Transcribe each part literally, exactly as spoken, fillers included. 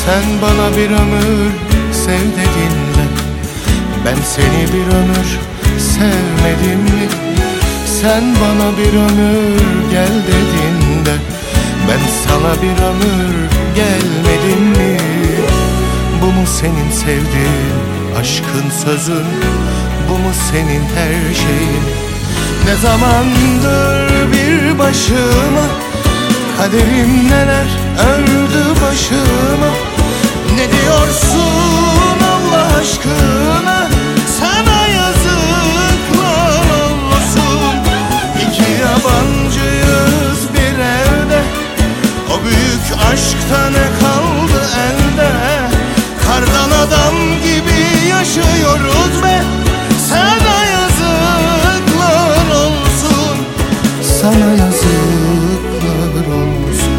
Sen bana bir ömür sev dedinle, ben seni bir ömür sevmedim mi? Sen bana bir ömür gel dedin de, ben sana bir ömür gelmedim mi? Bu mu senin sevdiğin, aşkın sözün? Bu mu senin her şeyin? Ne zamandır bir başıma, kaderim neler ördü başıma. Ne diyorsun Allah aşkına? Sana yazıklar olsun. İki yabancıyız bir evde, o büyük aşkta ne kaldı elde? Kardan adam gibi yaşıyoruz be. Sana yazıklar olsun. Sana yazıklar olsun.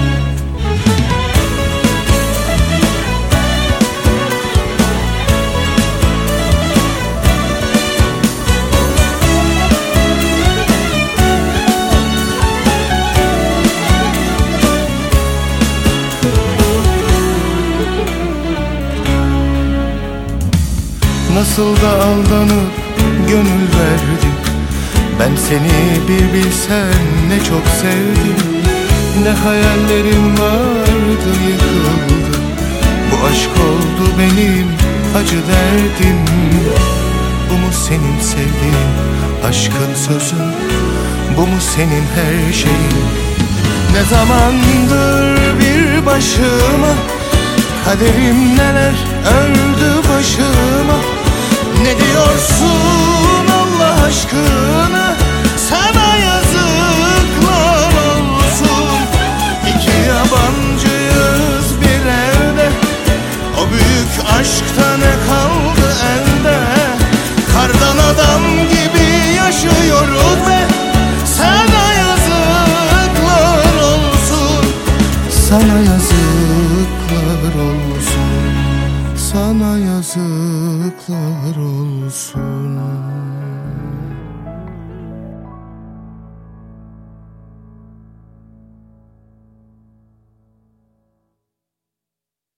Nasıl da aldanıp gönül verdim, ben seni bir bilsen ne çok sevdim. Ne hayallerim vardı yıkıldı, bu aşk oldu benim acı derdim. Bu mu senin sevdiğin, aşkın sözün? Bu mu senin her şeyin? Ne zamandır bir başıma, kaderim neler ördü başıma. Ne diyorsun Allah aşkına? Sana yazıklar olsun. İki yabancıyız bir evde, o büyük aşkta ne kaldı elde? Kardan adam gibi yaşıyoruz be. Sana yazıklar olsun. Sana yazıklar olsun. Sana yazıklar olsun.